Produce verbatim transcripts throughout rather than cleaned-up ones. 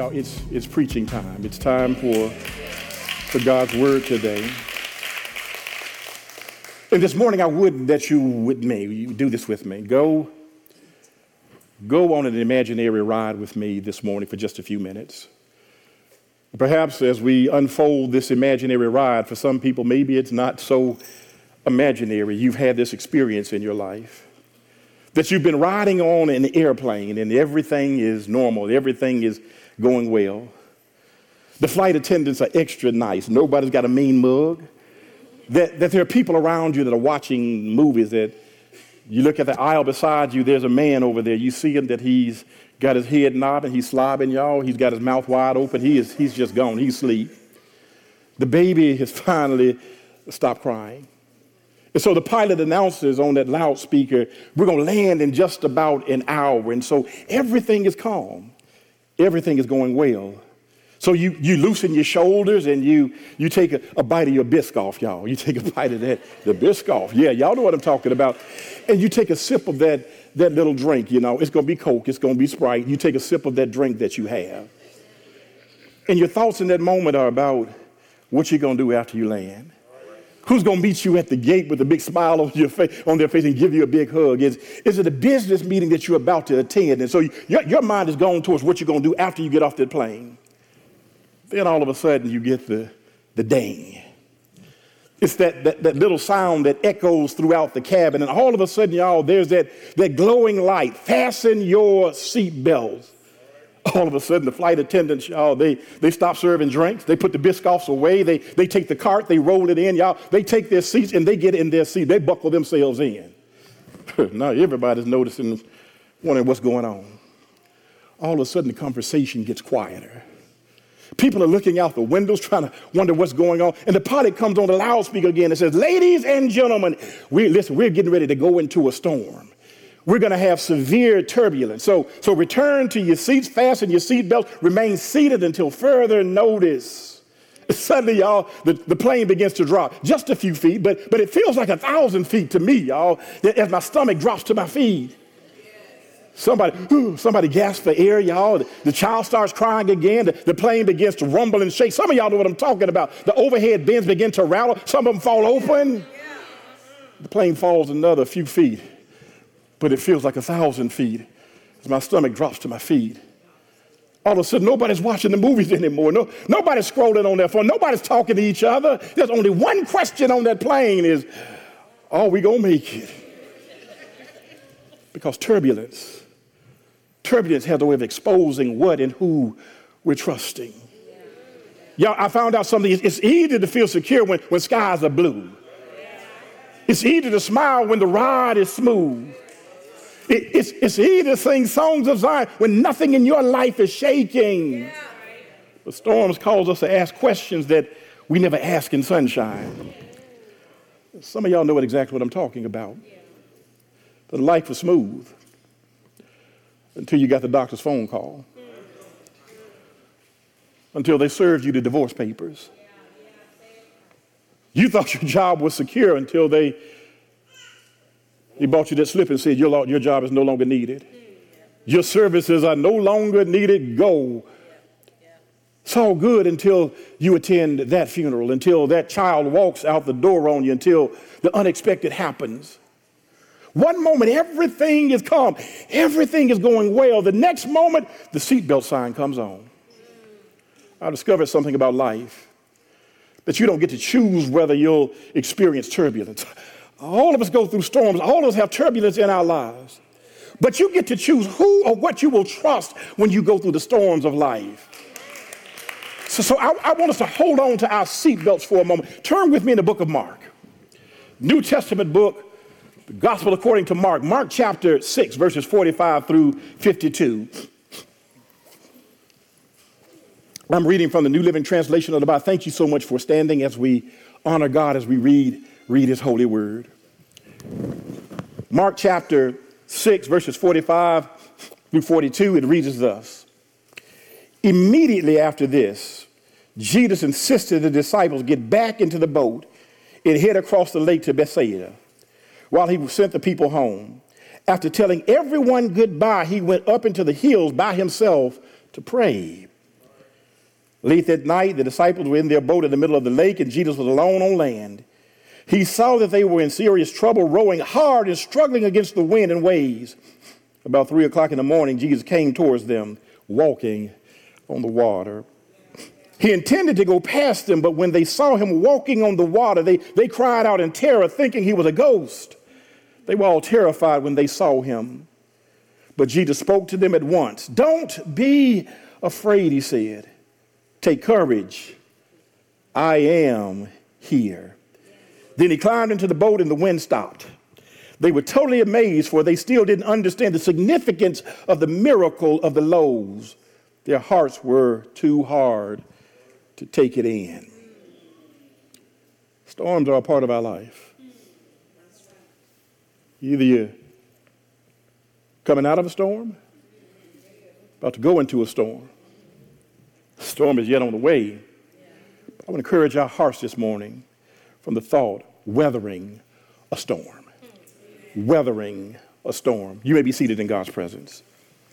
Y'all, it's it's preaching time. It's time for, for God's word today. And this morning I would that you with me, you do this with me. Go, go on an imaginary ride with me this morning for just a few minutes. Perhaps as we unfold this imaginary ride, for some people maybe it's not so imaginary. You've had this experience in your life that you've been riding on an airplane and everything is normal, everything is going well. The flight attendants are extra nice. Nobody's got a mean mug. That, that there are people around you that are watching movies that you look at the aisle beside you, there's a man over there. You see him that he's got his head nodding, he's slobbing, y'all. He's got his mouth wide open. He is, he's just gone. He's asleep. The baby has finally stopped crying. And so the pilot announces on that loudspeaker, we're going to land in just about an hour. And so everything is calm. Everything is going well. So you, you loosen your shoulders and you, you take a, a bite of your Biscoff, y'all. You take a bite of that, the Biscoff. Yeah, y'all know what I'm talking about. And you take a sip of that, that little drink, you know. It's going to be Coke. It's going to be Sprite. You take a sip of that drink that you have. And your thoughts in that moment are about what you're going to do after you land. Who's going to meet you at the gate with a big smile on your face, on their face and give you a big hug? Is, is it a business meeting that you're about to attend? And so you, your, your mind is going towards what you're going to do after you get off that plane. Then all of a sudden you get the, the ding. It's that, that, that little sound that echoes throughout the cabin. And all of a sudden, y'all, there's that, that glowing light. Fasten your seat belts. All of a sudden, the flight attendants, y'all, they, they stop serving drinks. They put the Biscoffs away. They, they take the cart. They roll it in, y'all. They take their seats, and they get in their seat. They buckle themselves in. Now, everybody's noticing, wondering what's going on. All of a sudden, the conversation gets quieter. People are looking out the windows, trying to wonder what's going on. And the pilot comes on the loudspeaker again and says, ladies and gentlemen, we, listen, we're getting ready to go into a storm. We're going to have severe turbulence. So, so return to your seats, fasten your seatbelts, remain seated until further notice. Suddenly, y'all, the, the plane begins to drop just a few feet, but, but it feels like a thousand feet to me, y'all, as my stomach drops to my feet. Somebody, whew, somebody gasps for air, y'all. The, the child starts crying again. The, the plane begins to rumble and shake. Some of y'all know what I'm talking about. The overhead bins begin to rattle. Some of them fall open. The plane falls another few feet. But it feels like a thousand feet as my stomach drops to my feet. All of a sudden, nobody's watching the movies anymore. No, nobody's scrolling on their phone. Nobody's talking to each other. There's only one question on that plane is, are we going to make it? Because turbulence, turbulence has a way of exposing what and who we're trusting. Y'all, I found out something. It's easy to feel secure when, when skies are blue. It's easy to smile when the ride is smooth. It, it's, it's easy to sing songs of Zion when nothing in your life is shaking. Yeah. But storms cause us to ask questions that we never ask in sunshine. Some of y'all know exactly what I'm talking about. Yeah. The life was smooth until you got the doctor's phone call. Until they served you the divorce papers. You thought your job was secure until they He bought you that slip and said, your, your job is no longer needed. Your services are no longer needed. Go. It's all good until you attend that funeral, until that child walks out the door on you, until the unexpected happens. One moment, everything is calm. Everything is going well. The next moment, the seatbelt sign comes on. I discovered something about life, that you don't get to choose whether you'll experience turbulence. All of us go through storms. All of us have turbulence in our lives. But you get to choose who or what you will trust when you go through the storms of life. So, so I, I want us to hold on to our seatbelts for a moment. Turn with me in the book of Mark. New Testament book, the Gospel according to Mark. Mark chapter six, verses forty-five through fifty-two. I'm reading from the New Living Translation of the Bible. Thank you so much for standing as we honor God, as we read Read his holy word. Mark chapter six, verses forty-five through forty-two, it reads as thus. Immediately after this, Jesus insisted the disciples get back into the boat and head across the lake to Bethsaida while he sent the people home. After telling everyone goodbye, he went up into the hills by himself to pray. Late that night, the disciples were in their boat in the middle of the lake, and Jesus was alone on land. He saw that they were in serious trouble, rowing hard and struggling against the wind and waves. About three o'clock in the morning, Jesus came towards them, walking on the water. He intended to go past them, but when they saw him walking on the water, they, they cried out in terror, thinking he was a ghost. They were all terrified when they saw him. But Jesus spoke to them at once. Don't be afraid, he said. Take courage. I am here. Then he climbed into the boat and the wind stopped. They were totally amazed, for they still didn't understand the significance of the miracle of the loaves. Their hearts were too hard to take it in. Storms are a part of our life. Either you're coming out of a storm, about to go into a storm. The storm is yet on the way. I want to encourage our hearts this morning from the thought, weathering a storm. Weathering a storm. You may be seated in God's presence.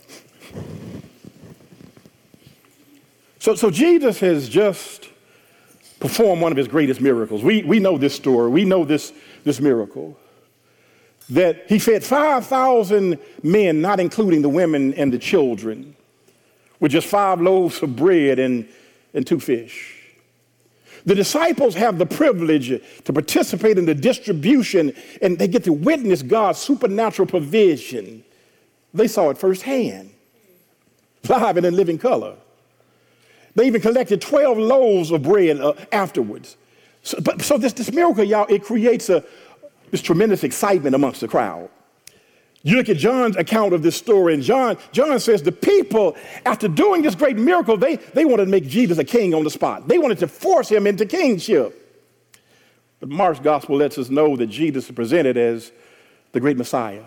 So, so Jesus has just performed one of his greatest miracles. We, we know this story. We know this, this miracle. That he fed five thousand men, not including the women and the children, with just five loaves of bread and, and two fish. The disciples have the privilege to participate in the distribution, and they get to witness God's supernatural provision. They saw it firsthand, live and in living color. They even collected twelve loaves of bread uh, afterwards. So, but, so this, this miracle, y'all, it creates a, this tremendous excitement amongst the crowd. You look at John's account of this story, and John, John says the people, after doing this great miracle, they, they wanted to make Jesus a king on the spot. They wanted to force him into kingship. But Mark's gospel lets us know that Jesus is presented as the great Messiah,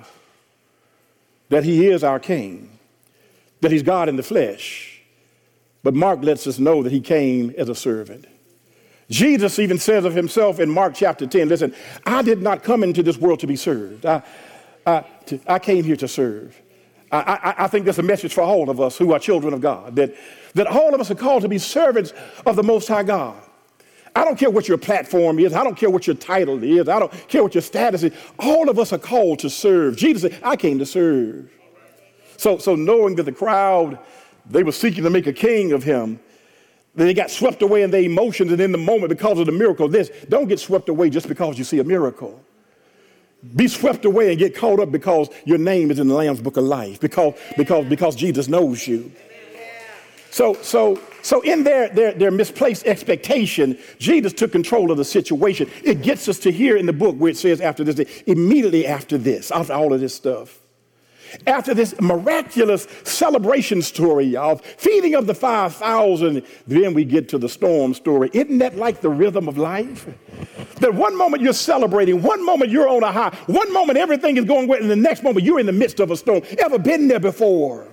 that he is our king, that he's God in the flesh. But Mark lets us know that he came as a servant. Jesus even says of himself in Mark chapter ten, listen, I did not come into this world to be served. I, I, to, I came here to serve. I, I, I think that's a message for all of us who are children of God, that, that all of us are called to be servants of the Most High God. I don't care what your platform is. I don't care what your title is. I don't care what your status is. All of us are called to serve. Jesus said, I came to serve. So, so knowing that the crowd, they were seeking to make a king of him, they got swept away in their emotions and in the moment because of the miracle. This, don't get swept away just because you see a miracle. Be swept away and get caught up because your name is in the Lamb's Book of Life, because, because, because Jesus knows you. So, so, so in their, their, their misplaced expectation, Jesus took control of the situation. It gets us to here in the book where it says after this, immediately after this, after all of this stuff, after this miraculous celebration story, y'all, feeding of the five thousand, then we get to the storm story. Isn't that like the rhythm of life? That one moment you're celebrating, one moment you're on a high, one moment everything is going well, and the next moment you're in the midst of a storm. Ever been there before?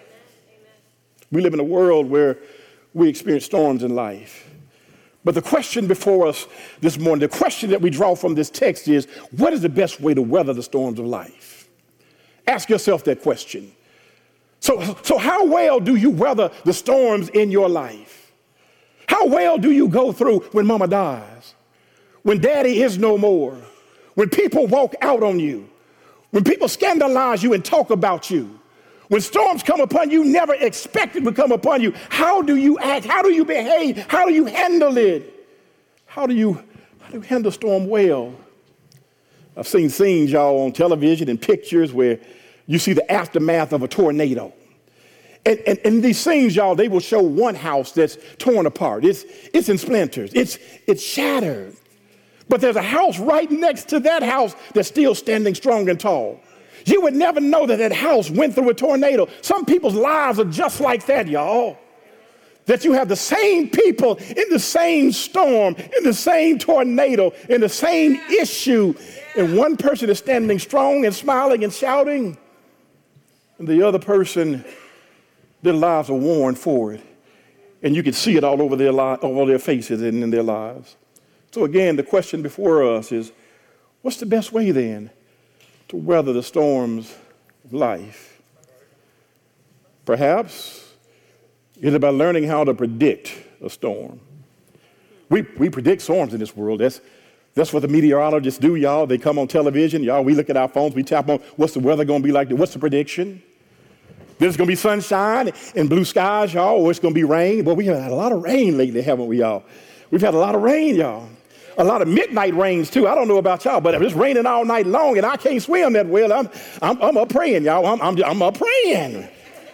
We live in a world where we experience storms in life. But the question before us this morning, the question that we draw from this text is, what is the best way to weather the storms of life? Ask yourself that question. So, so how well do you weather the storms in your life? How well do you go through when mama dies, when daddy is no more, when people walk out on you, when people scandalize you and talk about you, when storms come upon you never expected to come upon you? How do you act? How do you behave? How do you handle it? How do you, how do you handle storm well? I've seen scenes, y'all, on television and pictures where you see the aftermath of a tornado. And, and, and these scenes, y'all, they will show one house that's torn apart. It's, it's in splinters. It's, it's shattered. But there's a house right next to that house that's still standing strong and tall. You would never know that that house went through a tornado. Some people's lives are just like that, y'all. That you have the same people in the same storm, in the same tornado, in the same issue. And one person is standing strong and smiling and shouting, and the other person, their lives are worn for it. And you can see it all over their, li- over their faces and in their lives. So again, the question before us is, what's the best way then to weather the storms of life? Perhaps it's about learning how to predict a storm. We, we predict storms in this world. That's, that's what the meteorologists do, y'all. They come on television. Y'all, we look at our phones. We tap on, what's the weather going to be like? What's the prediction? There's going to be sunshine and blue skies, y'all, or it's going to be rain. Well, we have had a lot of rain lately, haven't we, y'all? We've had a lot of rain, y'all. A lot of midnight rains, too. I don't know about y'all, but if it's raining all night long and I can't swim that well, I'm, I'm, I'm up praying, y'all. I'm, I'm, I'm up praying.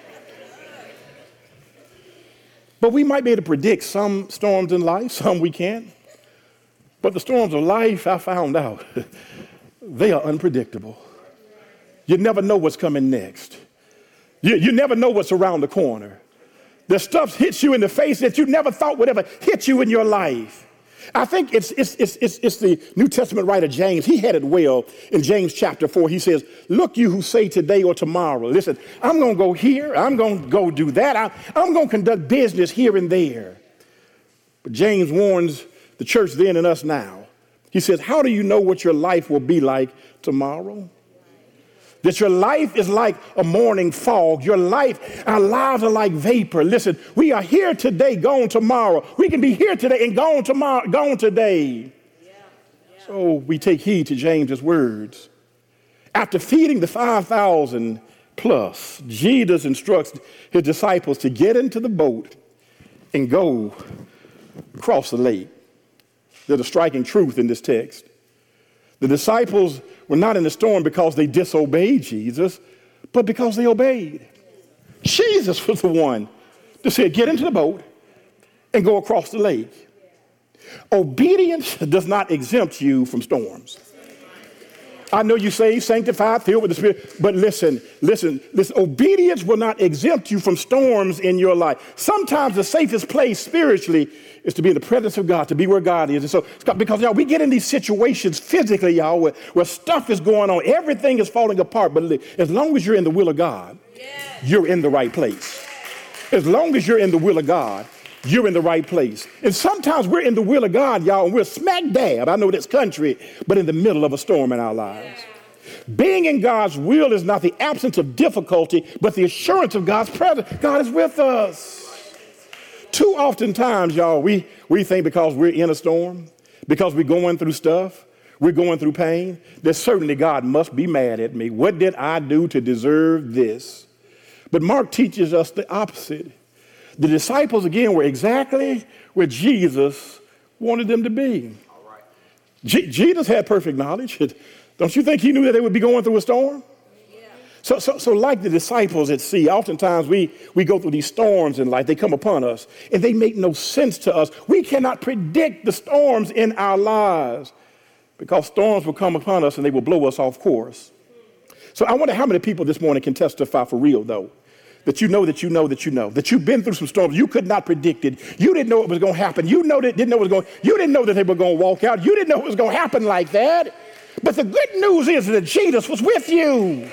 But we might be able to predict some storms in life, some we can't. But the storms of life, I found out, they are unpredictable. You never know what's coming next. You, you never know what's around the corner. The stuff hits you in the face that you never thought would ever hit you in your life. I think it's, it's, it's, it's, it's the New Testament writer James. He had it well in James chapter four. He says, look, you who say today or tomorrow, listen, I'm going to go here. I'm going to go do that. I, I'm going to conduct business here and there. But James warns the church then and us now. He says, how do you know what your life will be like tomorrow? That your life is like a morning fog. Your life, our lives are like vapor. Listen, we are here today, gone tomorrow. We can be here today and gone tomorrow, gone today. Yeah, yeah. So we take heed to James's words. After feeding the five thousand plus, Jesus instructs his disciples to get into the boat and go across the lake. There's a striking truth in this text. The disciples were not in the storm because they disobeyed Jesus, but because they obeyed. Jesus was the one that said, get into the boat and go across the lake. Obedience does not exempt you from storms. I know you saved, sanctified, filled with the Spirit, but listen, listen, listen, obedience will not exempt you from storms in your life. Sometimes the safest place spiritually is to be in the presence of God, to be where God is. And so, because y'all, we get in these situations physically, y'all, where, where stuff is going on, everything is falling apart, but as long as you're in the will of God, yes, you're in the right place. As long as you're in the will of God, you're in the right place. And sometimes we're in the will of God, y'all, and we're smack dab, I know this country, but in the middle of a storm in our lives. Yeah. Being in God's will is not the absence of difficulty, but the assurance of God's presence. God is with us. Too often times, y'all, we, we think because we're in a storm, because we're going through stuff, we're going through pain, that certainly God must be mad at me. What did I do to deserve this? But Mark teaches us the opposite. The disciples, again, were exactly where Jesus wanted them to be. All right. Je- Jesus had perfect knowledge. Don't you think he knew that they would be going through a storm? Yeah. So, so, so like the disciples at sea, oftentimes we, we go through these storms in life. They come upon us, and they make no sense to us. We cannot predict the storms in our lives because storms will come upon us, and they will blow us off course. So I wonder how many people this morning can testify for real, though, that you know that you know that you know, that you've been through some storms. You could not predict it. You didn't know it was going to happen. You know that didn't know it was going. You didn't know that they were going to walk out. You didn't know it was going to happen like that. But the good news is that Jesus was with you.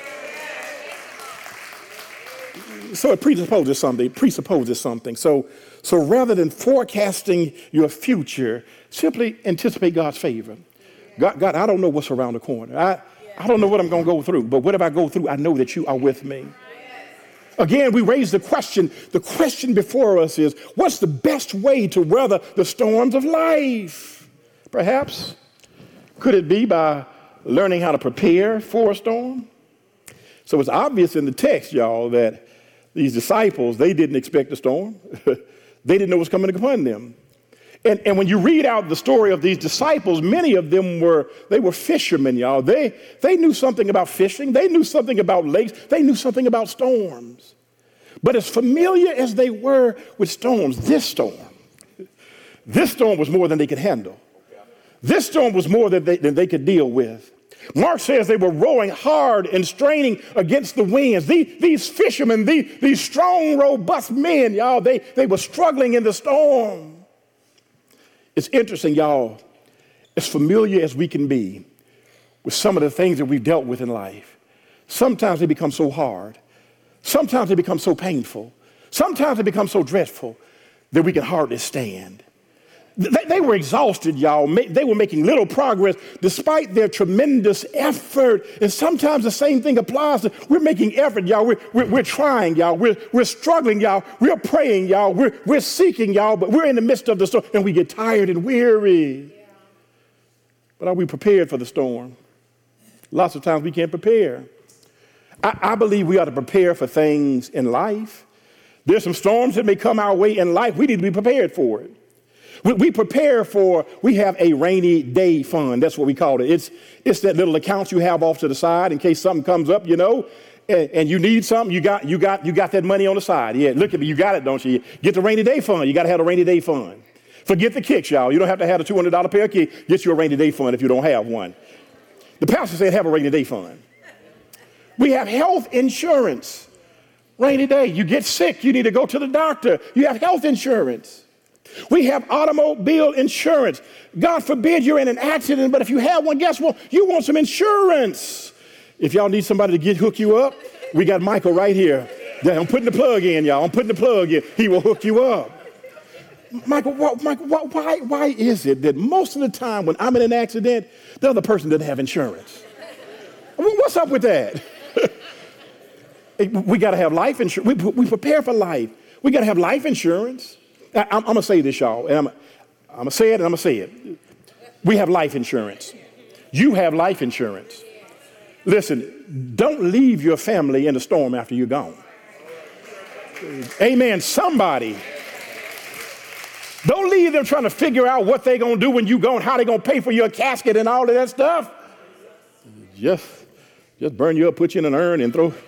So it presupposes something. It presupposes something. So, so rather than forecasting your future, simply anticipate God's favor. God, God, I don't know what's around the corner. I, I don't know what I'm going to go through. But whatever I go through, I know that you are with me. Again, we raise the question. The question before us is, what's the best way to weather the storms of life? Perhaps, could it be by learning how to prepare for a storm? So it's obvious in the text, y'all, that these disciples, they didn't expect a storm. They didn't know what was coming upon them. And, and when you read out the story of these disciples, many of them were, they were fishermen, y'all. They, they knew something about fishing. They knew something about lakes. They knew something about storms. But as familiar as they were with storms, this storm, this storm was more than they could handle. This storm was more than they, than they could deal with. Mark says they were rowing hard and straining against the winds. These, these fishermen, these, these strong, robust men, y'all, they, they were struggling in the storm. It's interesting, y'all, as familiar as we can be with some of the things that we've dealt with in life, sometimes they become so hard. Sometimes they become so painful. Sometimes they become so dreadful that we can hardly stand. They, they were exhausted, y'all. They were making little progress despite their tremendous effort. And sometimes the same thing applies. To, we're making effort, y'all. We're, we're, we're trying, y'all. We're, we're struggling, y'all. We're praying, y'all. We're, we're seeking, y'all. But we're in the midst of the storm, and we get tired and weary. But are we prepared for the storm? Lots of times we can't prepare. I, I believe we ought to prepare for things in life. There's some storms that may come our way in life. We need to be prepared for it. We, we prepare for, we have a rainy day fund. That's what we call it. It's, it's that little account you have off to the side in case something comes up, you know, and, and you need something. You got, you got, you got that money on the side. Yeah, look at me. You got it, don't you? Get the rainy day fund. You got to have a rainy day fund. Forget the kicks, y'all. You don't have to have a two hundred dollars pair of kicks. Get you a rainy day fund if you don't have one. The pastor said have a rainy day fund. We have health insurance. Rainy day. You get sick. You need to go to the doctor. You have health insurance. We have automobile insurance. God forbid you're in an accident, but if you have one, guess what? You want some insurance. If y'all need somebody to get hook you up, we got Michael right here. I'm putting the plug in, y'all. I'm putting the plug in. He will hook you up. Michael, what, Michael what, why, why is it that most of the time when I'm in an accident, the other person doesn't have insurance? What's up with that? We got to have life insurance. We, we prepare for life. We got to have life insurance. I, I'm, I'm going to say this, y'all, and I'm, I'm going to say it and I'm going to say it. We have life insurance. You have life insurance. Listen, don't leave your family in the storm after you're gone. Amen. Somebody. Don't leave them trying to figure out what they're going to do when you're gone, how they're going to pay for your casket and all of that stuff. Just, just burn you up, put you in an urn and throw.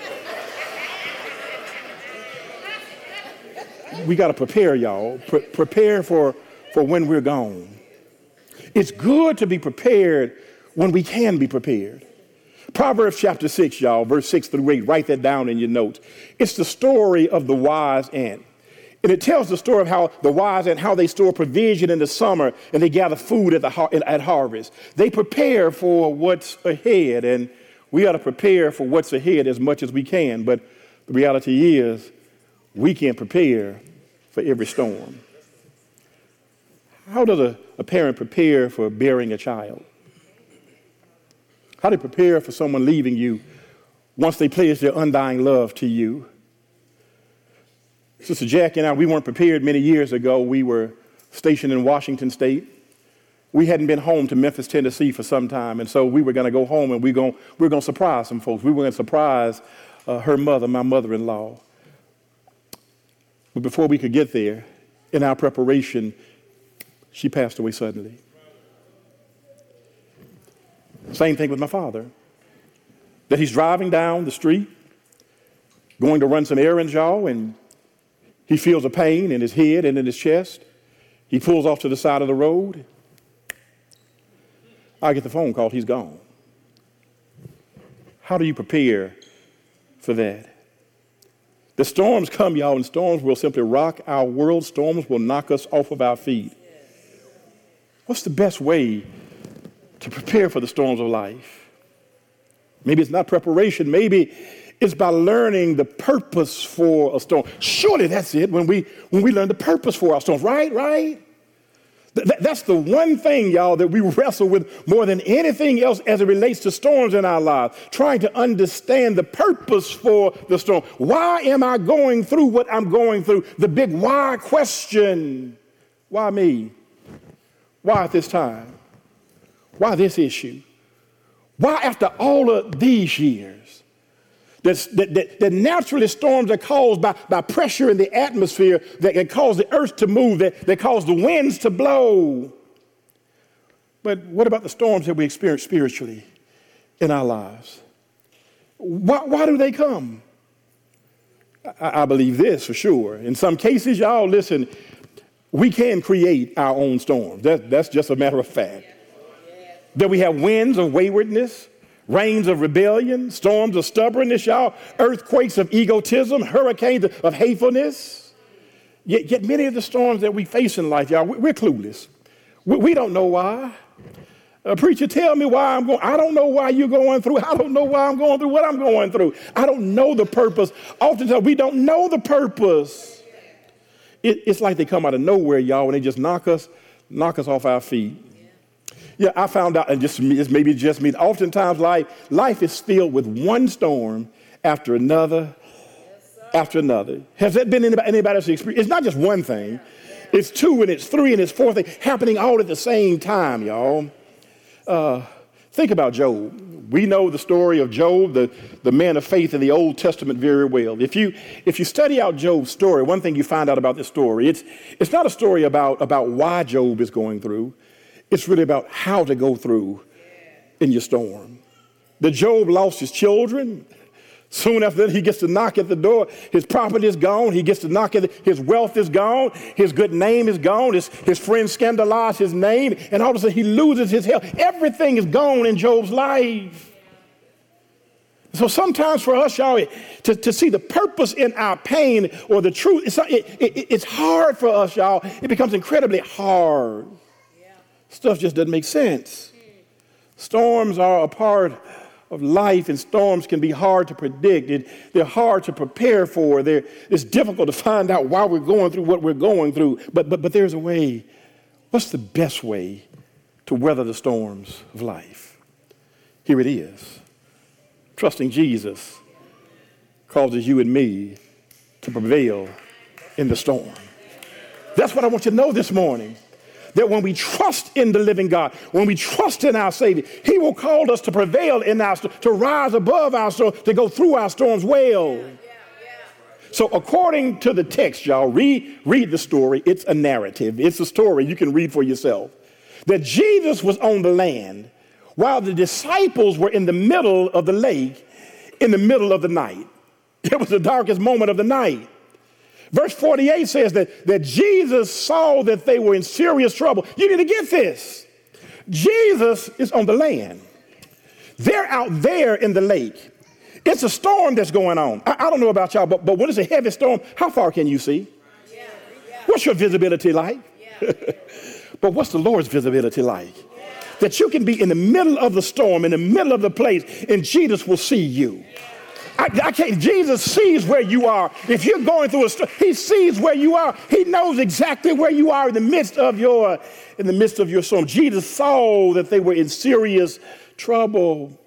We got to prepare, y'all. Pre- prepare for, for when we're gone. It's good to be prepared when we can be prepared. Proverbs chapter six, y'all, verse six through eight. Write that down in your notes. It's the story of the wise ant. And it tells the story of how the wise ant, how they store provision in the summer and they gather food at, the har- at harvest. They prepare for what's ahead, and we ought to prepare for what's ahead as much as we can. But the reality is we can't prepare for every storm. How does a, a parent prepare for bearing a child? How do you prepare for someone leaving you once they pledge their undying love to you? Sister Jackie and I, we weren't prepared many years ago. We were stationed in Washington State. We hadn't been home to Memphis, Tennessee for some time, and so we were going to go home and we going we were going to surprise some folks. We were going to surprise uh, her mother, my mother-in-law. But before we could get there, in our preparation, she passed away suddenly. Same thing with my father. That he's driving down the street, going to run some errands, y'all, and he feels a pain in his head and in his chest. He pulls off to the side of the road. I get the phone call, he's gone. How do you prepare for that? The storms come, y'all, and storms will simply rock our world. Storms will knock us off of our feet. What's the best way to prepare for the storms of life? Maybe it's not preparation. Maybe it's by learning the purpose for a storm. Surely that's it, when we when we learn the purpose for our storms, right? Right? Th- that's the one thing, y'all, that we wrestle with more than anything else as it relates to storms in our lives, trying to understand the purpose for the storm. Why am I going through what I'm going through? The big why question. Why me? Why at this time? Why this issue? Why after all of these years? That, that, that naturally storms are caused by, by pressure in the atmosphere that can cause the earth to move, that, that cause the winds to blow. But what about the storms that we experience spiritually in our lives? Why, why do they come? I, I believe this for sure. In some cases, y'all, listen, we can create our own storms. That, that's just a matter of fact. That we have winds of waywardness, rains of rebellion, storms of stubbornness, y'all, earthquakes of egotism, hurricanes of hatefulness. Yet, yet many of the storms that we face in life, y'all, we're clueless. We, we don't know why. A preacher, tell me why I'm going. I don't know why you're going through. I don't know why I'm going through what I'm going through. I don't know the purpose. Oftentimes we don't know the purpose. it, it's like they come out of nowhere, y'all, and they just knock us, knock us off our feet. Yeah, I found out, and just it's maybe just me, oftentimes life, life is filled with one storm after another, after another. Has that been anybody, anybody else's experience? It's not just one thing. It's two, and it's three, and it's four things happening all at the same time, y'all. Uh, think about Job. We know the story of Job, the, the man of faith in the Old Testament very well. If you if you study out Job's story, one thing you find out about this story, it's it's not a story about, about why Job is going through. It's really about how to go through in your storm. That Job lost his children. Soon after that, he gets to knock at the door. His property is gone. He gets to knock at it. His wealth is gone. His good name is gone. His, his friends scandalize his name. And all of a sudden, he loses his health. Everything is gone in Job's life. So sometimes for us, y'all, to, to see the purpose in our pain or the truth, it's, it, it, it's hard for us, y'all. It becomes incredibly hard. Stuff just doesn't make sense. Storms are a part of life, and storms can be hard to predict. It, they're hard to prepare for. They're, it's difficult to find out why we're going through what we're going through. But, but, but there's a way. What's the best way to weather the storms of life? Here it is. Trusting Jesus causes you and me to prevail in the storm. That's what I want you to know this morning. That when we trust in the living God, when we trust in our Savior, he will call us to prevail in our storm, to rise above our storm, to go through our storms well. Yeah, yeah. So according to the text, y'all, read, read the story. It's a narrative. It's a story you can read for yourself. That Jesus was on the land while the disciples were in the middle of the lake in the middle of the night. It was the darkest moment of the night. Verse forty-eight says that, that Jesus saw that they were in serious trouble. You need to get this. Jesus is on the land. They're out there in the lake. It's a storm that's going on. I, I don't know about y'all, but, but when it's a heavy storm, how far can you see? Yeah. Yeah. What's your visibility like? Yeah. But what's the Lord's visibility like? Yeah. That you can be in the middle of the storm, in the middle of the place, and Jesus will see you. I, I can't, Jesus sees where you are. If you're going through a storm, he sees where you are. He knows exactly where you are in the midst of your, in the midst of your storm. Jesus saw that they were in serious trouble.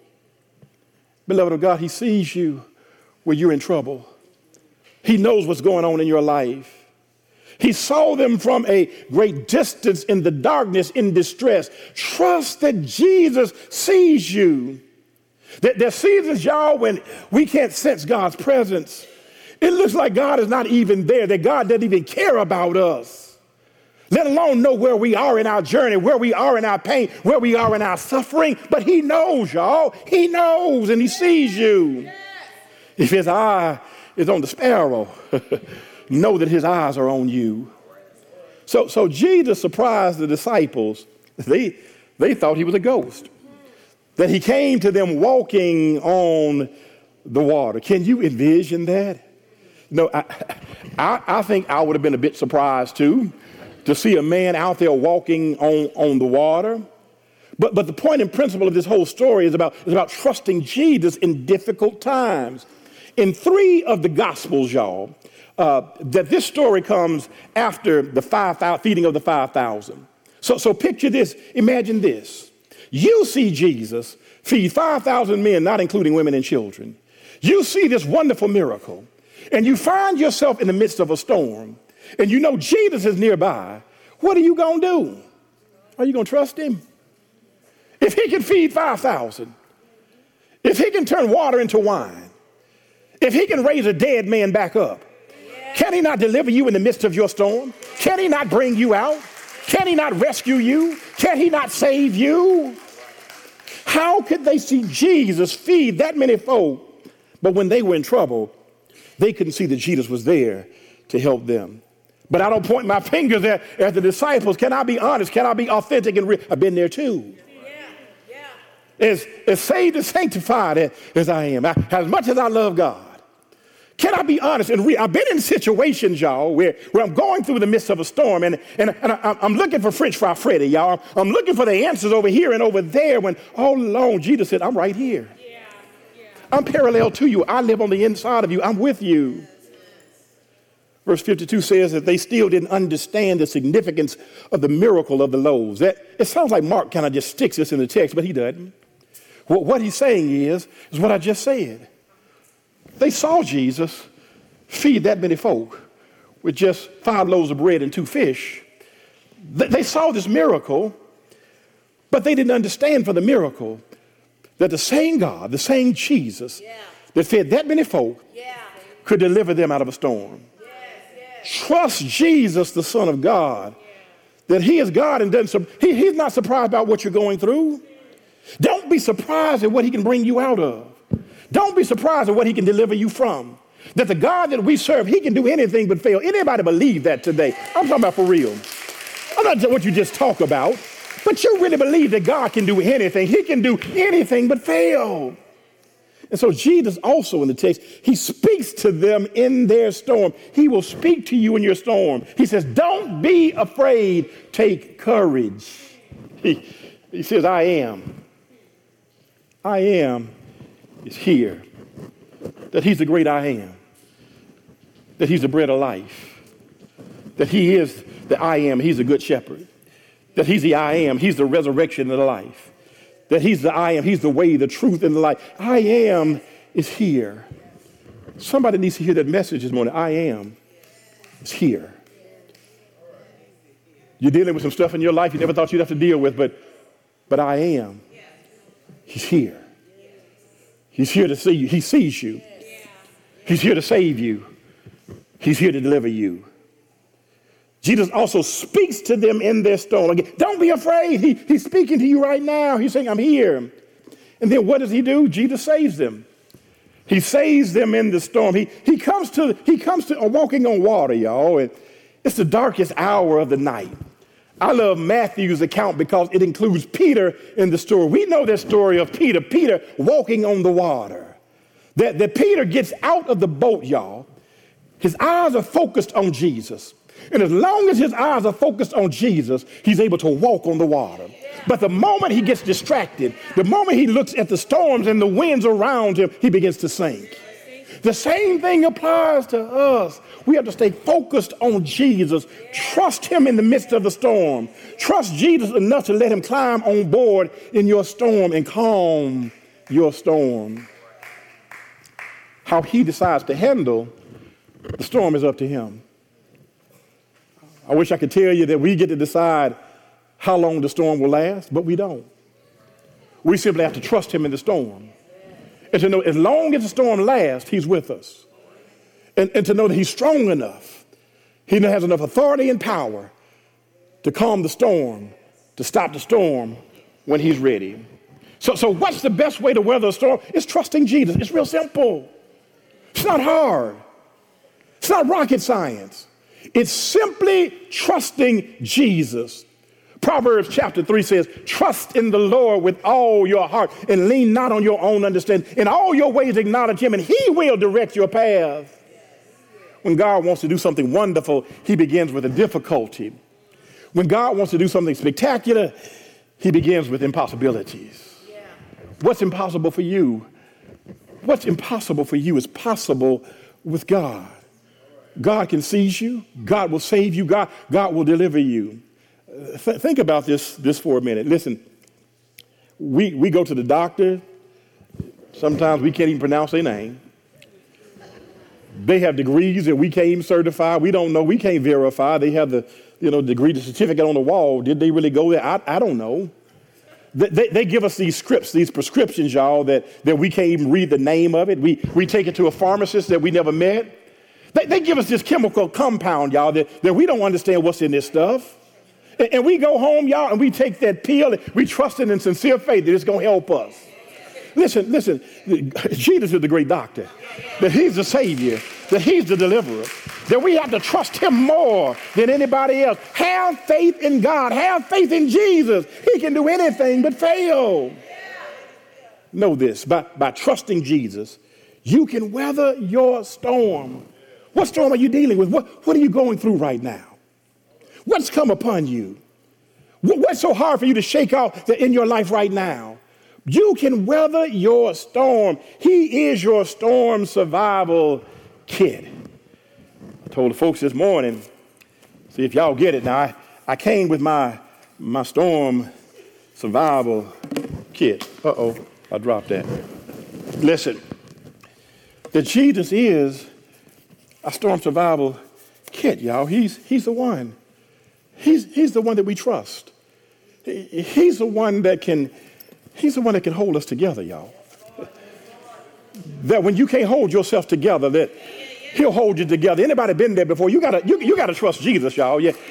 Beloved of God, he sees you where you're in trouble. He knows what's going on in your life. He saw them from a great distance in the darkness, in distress. Trust that Jesus sees you. There's seasons, y'all, when we can't sense God's presence. It looks like God is not even there, that God doesn't even care about us, let alone know where we are in our journey, where we are in our pain, where we are in our suffering. But he knows, y'all. He knows, and he sees you. If his eye is on the sparrow, know that his eyes are on you. So, so Jesus surprised the disciples. They, they thought he was a ghost. That he came to them walking on the water. Can you envision that? No, I, I, I think I would have been a bit surprised too, to see a man out there walking on, on the water. But, but the point and principle of this whole story is about, is about trusting Jesus in difficult times. In three of the Gospels, y'all, uh, that this story comes after the five thousand, feeding of the five thousand. So, so picture this, imagine this. You see Jesus feed five thousand men, not including women and children. You see this wonderful miracle, and you find yourself in the midst of a storm, and you know Jesus is nearby. What are you going to do? Are you going to trust him? If he can feed five thousand, if he can turn water into wine, if he can raise a dead man back up, can he not deliver you in the midst of your storm? Can he not bring you out? Can he not rescue you? Can he not save you? How could they see Jesus feed that many folk, but when they were in trouble, they couldn't see that Jesus was there to help them? But I don't point my fingers at, at the disciples. Can I be honest? Can I be authentic and real? I've been there too. Yeah, yeah. As, as saved and sanctified as, as I am, I, as much as I love God, can I be honest and real? I've been in situations, y'all, where, where I'm going through the midst of a storm, and, and, and I, I'm looking for French fry Freddy, y'all. I'm looking for the answers over here and over there, when all along Jesus said, I'm right here. Yeah, yeah. I'm parallel to you. I live on the inside of you. I'm with you. Verse fifty-two says that they still didn't understand the significance of the miracle of the loaves. That, it sounds like Mark kind of just sticks this in the text, but he doesn't. What, what he's saying is, is what I just said. They saw Jesus feed that many folk with just five loaves of bread and two fish. They, they saw this miracle, but they didn't understand for the miracle that the same God, the same Jesus yeah. that fed that many folk yeah. could deliver them out of a storm. Yes, yes. Trust Jesus, the Son of God, yeah. that he is God and doesn't, he, he's not surprised about what you're going through. Don't be surprised at what he can bring you out of. Don't be surprised at what he can deliver you from. That the God that we serve, he can do anything but fail. Anybody believe that today? I'm talking about for real. I'm not what you just talk about, but you really believe that God can do anything. He can do anything but fail. And so Jesus also in the text, he speaks to them in their storm. He will speak to you in your storm. He says, don't be afraid, take courage. He, he says, I am. I am is here. That he's the great I am. That he's the bread of life. That he is the I am. He's the good shepherd. That he's the I am. He's the resurrection and the life. That he's the I am. He's the way, the truth, and the life. I am is here. Somebody needs to hear that message this morning. I am is here. You're dealing with some stuff in your life you never thought you'd have to deal with, but, but I am. He's here. He's here to see you. He sees you. He's here to save you. He's here to deliver you. Jesus also speaks to them in their storm. Again, don't be afraid. He, he's speaking to you right now. He's saying, I'm here. And then what does he do? Jesus saves them. He saves them in the storm. He, he comes to, he comes to uh, walking on water, y'all. And it's the darkest hour of the night. I love Matthew's account because it includes Peter in the story. We know that story of Peter, Peter walking on the water. That, that Peter gets out of the boat, y'all. His eyes are focused on Jesus. And as long as his eyes are focused on Jesus, he's able to walk on the water. But the moment he gets distracted, the moment he looks at the storms and the winds around him, he begins to sink. The same thing applies to us. We have to stay focused on Jesus. Trust him in the midst of the storm. Trust Jesus enough to let him climb on board in your storm and calm your storm. How he decides to handle the storm is up to him. I wish I could tell you that we get to decide how long the storm will last, but we don't. We simply have to trust him in the storm. And to know as long as the storm lasts, he's with us. And, and to know that he's strong enough. He has enough authority and power to calm the storm, to stop the storm when he's ready. So, so what's the best way to weather a storm? It's trusting Jesus. It's real simple. It's not hard. It's not rocket science. It's simply trusting Jesus. Proverbs chapter three says, trust in the Lord with all your heart and lean not on your own understanding. In all your ways acknowledge him and he will direct your path. When God wants to do something wonderful, he begins with a difficulty. When God wants to do something spectacular, he begins with impossibilities. Yeah. What's impossible for you? What's impossible for you is possible with God. God can seize you. God will save you. God, God will deliver you. Th- think about this, this for a minute. Listen, we, we go to the doctor. Sometimes we can't even pronounce their name. They have degrees that we can't even certify. We don't know. We can't verify. They have the, you know, degree, the certificate on the wall. Did they really go there? I, I don't know. They, they, they give us these scripts, these prescriptions, y'all, that, that we can't even read the name of it. We, we take it to a pharmacist that we never met. They, they give us this chemical compound, y'all, that, that we don't understand what's in this stuff. And, and we go home, y'all, and we take that pill, and we trust it in sincere faith that it's going to help us. Listen, listen, Jesus is the great doctor, that he's the savior, that he's the deliverer, that we have to trust him more than anybody else. Have faith in God. Have faith in Jesus. He can do anything but fail. Know this, by, by trusting Jesus, you can weather your storm. What storm are you dealing with? What, what are you going through right now? What's come upon you? What, what's so hard for you to shake off that in your life right now? You can weather your storm. He is your storm survival kit. I told told the folks this morning, see if y'all get it now, I, I came with my, my storm survival kit. Uh-oh, I dropped that. Listen, that Jesus is a storm survival kit, y'all. He's, he's the one. He's, he's the one that we trust. He, he's the one that can, he's the one that can hold us together, y'all. That when you can't hold yourself together, that he'll hold you together. Anybody been there before? You gotta, you, you gotta trust Jesus, y'all. Yeah.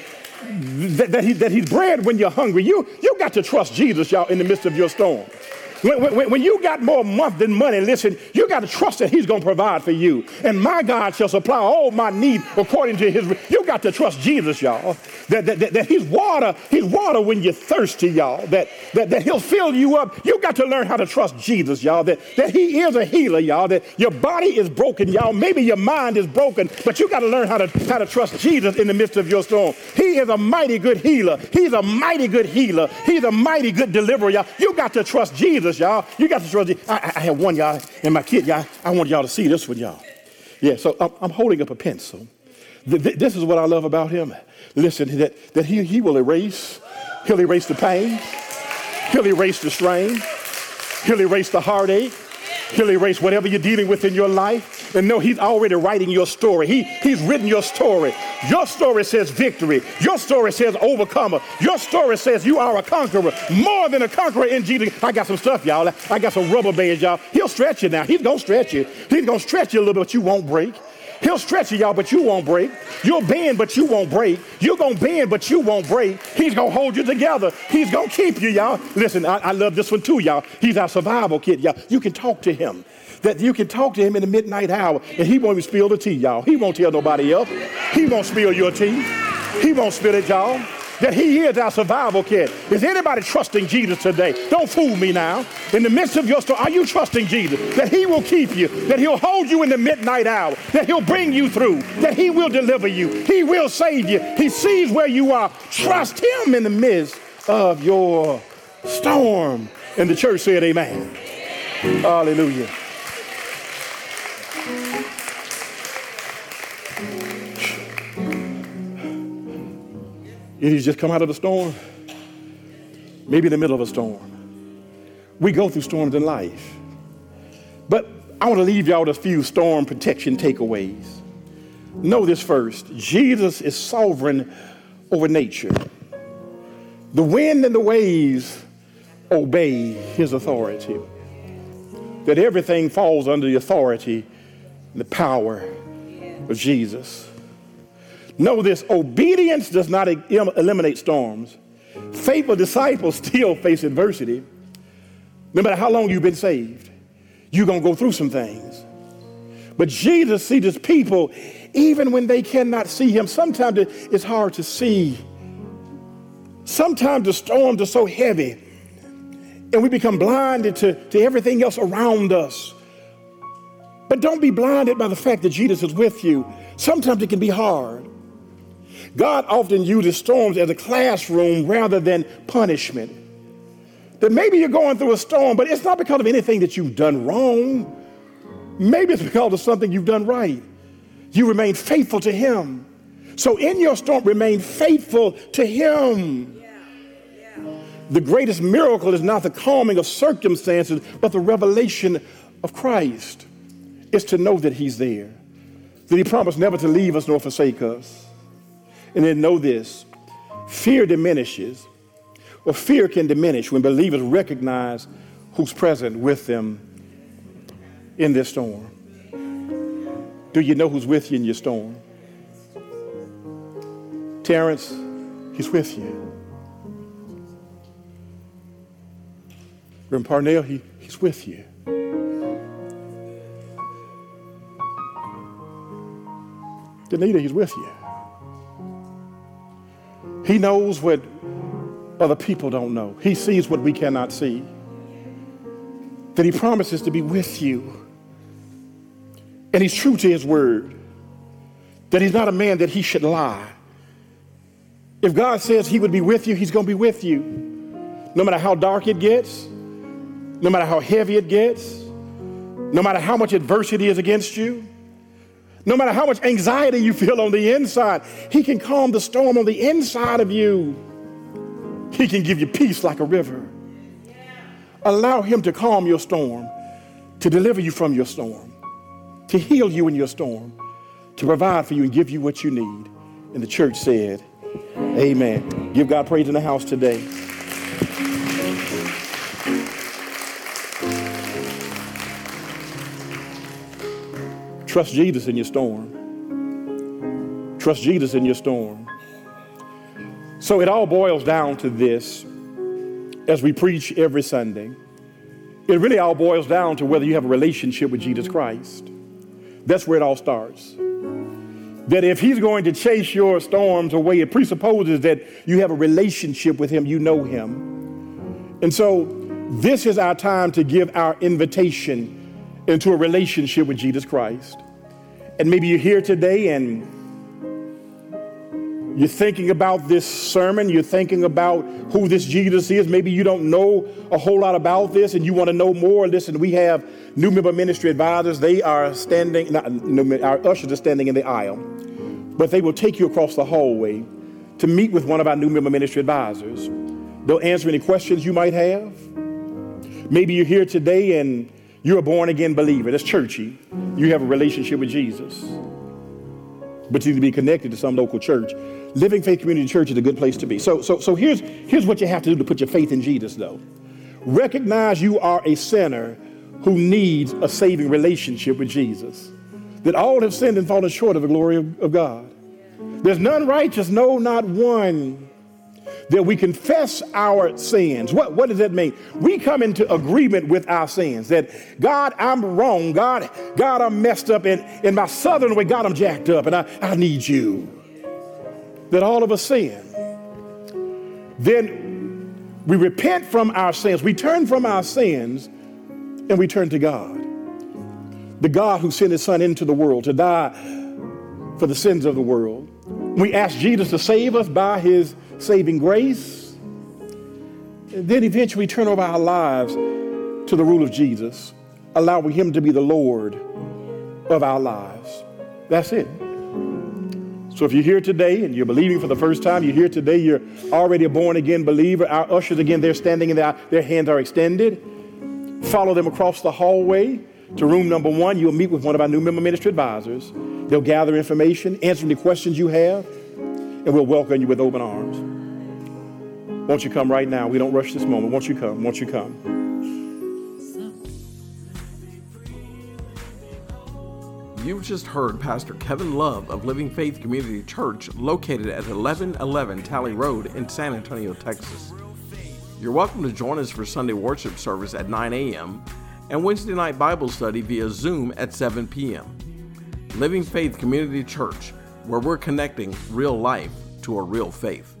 That, that, he, that he's bread when you're hungry. You, you got to trust Jesus, y'all, in the midst of your storm. When, when, when you got more month than money, listen, you got to trust that he's going to provide for you. And my God shall supply all my need according to his. You got to trust Jesus, y'all. That, that, that, that he's water, he's water when you're thirsty, y'all. That, that, that he'll fill you up. You got to learn how to trust Jesus, y'all. That, that he is a healer, y'all. That your body is broken, y'all. Maybe your mind is broken, but you got to learn how to, how to trust Jesus in the midst of your storm. He is a mighty good healer. He's a mighty good healer. He's a mighty good deliverer, y'all. You got to trust Jesus, y'all. You got to trust it. I, I have one, y'all, and my kid, y'all. I want y'all to see this with y'all. Yeah, so I'm, I'm holding up a pencil. Th- th- this is what I love about him. Listen, that, that he, he will erase. He'll erase the pain. He'll erase the strain. He'll erase the heartache. He'll erase whatever you're dealing with in your life. And know he's already writing your story. He, he's written your story. Your story says victory. Your story says overcomer. Your story says you are a conqueror. More than a conqueror in Jesus. I got some stuff, y'all. I got some rubber bands, y'all. He'll stretch you now. He's going to stretch you. He's going to stretch you a little bit, but you won't break. He'll stretch you, y'all, but you won't break. You'll bend, but you won't break. You're going to bend, but you won't break. He's going to hold you together. He's going to keep you, y'all. Listen, I, I love this one too, y'all. He's our survival kit, y'all. You can talk to him. That you can talk to him in the midnight hour, and he won't even spill the tea, y'all. He won't tell nobody else. He won't spill your tea. He won't spill it, y'all. That he is our survival kit. Is anybody trusting Jesus today? Don't fool me now. In the midst of your story, are you trusting Jesus? That he will keep you, that he'll hold you in the midnight hour, that he'll bring you through, that he will deliver you, he will save you. He sees where you are. Trust him in the midst of your storm. And the church said amen. Hallelujah. He's just come out of the storm, maybe in the middle of a storm. We go through storms in life. But I want to leave y'all with a few storm protection takeaways. Know this first. Jesus is sovereign over nature. The wind and the waves obey his authority. That everything falls under the authority and the power of Jesus. Know this, obedience does not eliminate storms. Faithful disciples still face adversity. No matter how long you've been saved, you're going to go through some things. But Jesus sees his people even when they cannot see him. Sometimes it's hard to see. Sometimes the storms are so heavy and we become blinded to, to everything else around us. But don't be blinded by the fact that Jesus is with you. Sometimes it can be hard. God often uses storms as a classroom rather than punishment. That maybe you're going through a storm, but it's not because of anything that you've done wrong. Maybe it's because of something you've done right. You remain faithful to him. So in your storm, remain faithful to him. Yeah. Yeah. The greatest miracle is not the calming of circumstances, but the revelation of Christ. It's to know that he's there, that he promised never to leave us nor forsake us. And then know this, fear diminishes, or fear can diminish when believers recognize who's present with them in this storm. Do you know who's with you in your storm? Terrence, he's with you. Reverend Parnell, he, he's with you. Danita, he's with you. He knows what other people don't know. He sees what we cannot see. That he promises to be with you. And he's true to his word. That he's not a man that he should lie. If God says he would be with you, he's going to be with you. No matter how dark it gets, no matter how heavy it gets, no matter how much adversity is against you, No matter how much anxiety you feel on the inside, he can calm the storm on the inside of you. He can give you peace like a river. Allow him to calm your storm, to deliver you from your storm, to heal you in your storm, to provide for you and give you what you need. And the church said, amen. Give God praise in the house today. Trust Jesus in your storm. Trust Jesus in your storm. So it all boils down to this as we preach every Sunday. It really all boils down to whether you have a relationship with Jesus Christ. That's where it all starts. That if he's going to chase your storms away, it presupposes that you have a relationship with him, you know him. And so this is our time to give our invitation into a relationship with Jesus Christ. And maybe you're here today and you're thinking about this sermon, you're thinking about who this Jesus is. Maybe you don't know a whole lot about this and you want to know more. Listen, we have new member ministry advisors. They are standing, not, our ushers are standing in the aisle, but they will take you across the hallway to meet with one of our new member ministry advisors. They'll answer any questions you might have. Maybe you're here today and you're a born-again believer. That's churchy. You have a relationship with Jesus, but you need to be connected to some local church. Living Faith Community Church is a good place to be. So, so, so here's, here's what you have to do to put your faith in Jesus, though. Recognize you are a sinner who needs a saving relationship with Jesus. That all have sinned and fallen short of the glory of, of God. There's none righteous, no, not one. That we confess our sins. What, what does that mean? We come into agreement with our sins. That, God, I'm wrong. God, God, I'm messed up. And in my southern way, God, I'm jacked up. And I, I need you. That all of us sin. Then we repent from our sins. We turn from our sins and we turn to God. The God who sent his son into the world to die for the sins of the world. We ask Jesus to save us by his saving grace. And then eventually turn over our lives to the rule of Jesus, allowing him to be the Lord of our lives. That's it. So if you're here today and you're believing for the first time, you're here today, you're already a born-again believer. Our ushers, again, they're standing and their, their hands are extended. Follow them across the hallway to room number one. You'll meet with one of our new member ministry advisors. They'll gather information, answer any questions you have, and we'll welcome you with open arms. Won't you come right now? We don't rush this moment. Won't you come? Won't you come? You've just heard Pastor Kevin Love of Living Faith Community Church, located at eleven eleven Talley Road in San Antonio, Texas. You're welcome to join us for Sunday worship service at nine a.m. and Wednesday night Bible study via Zoom at seven p.m. Living Faith Community Church, where we're connecting real life to a real faith.